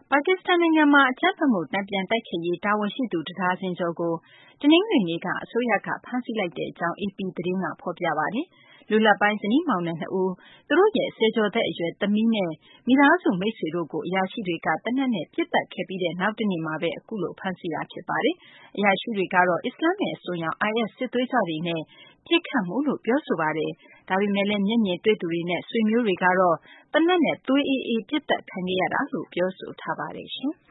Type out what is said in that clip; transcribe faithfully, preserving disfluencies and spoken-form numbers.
ပါကစ္စတန်နိုင်ငံမှာ အကြမ်းဖက်မှု တန်ပြန်တိုက်ဖျက်ရေး တာဝန်ရှိသူ တဒါဇင်ကျော်ကို တနင်္ဂနွေနေ့က အစိုးရက ဖမ်းဆီးလိုက်ကြောင်း အေပီ သတင်းက ဖော်ပြပါတယ်။ လူလတ်ပိုင်း ဇနီးမောင်နှံ နှစ်ဦး၊ သူတို့ရဲ့ ဆယ်ကျော်သက် အရွယ် သမီးနဲ့ မိသားစု မိတ်ဆွေတို့ကို အရာရှိတွေက သေနတ်နဲ့ ပစ်သတ်ခဲ့ပြီးနောက်တနေ့မှာဘဲ အခုလို ဖမ်းဆီးလိုက်တာ ဖြစ်ပါတယ်။ အရာရှိတွေကတော့ အစ္စလာမ္မစ် အစွန်းရောက် အိုင်အက်စ် စစ်သွေးကြွတွေနဲ့ ပစ်ခတ်မှုလို့ ပြောဆိုပါတယ်။ ဒါပေမယ့်လည်း မျက်မြင်တွေ့သူတွေနဲ့ ဆွေမျိုးတွေကတော့ သေနတ်နဲ့ သွေးအေးအေး ပစ်သတ်ခံခဲ့ရတာလို့ ပြောဆိုထားပါတယ်။